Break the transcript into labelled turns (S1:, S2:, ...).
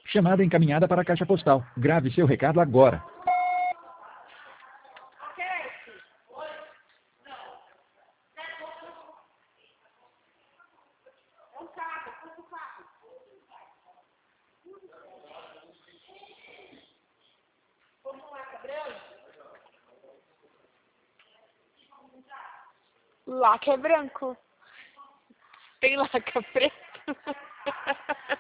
S1: Chamada encaminhada para a caixa postal. Grave seu recado agora.
S2: Laca é branco. Tem laca preto.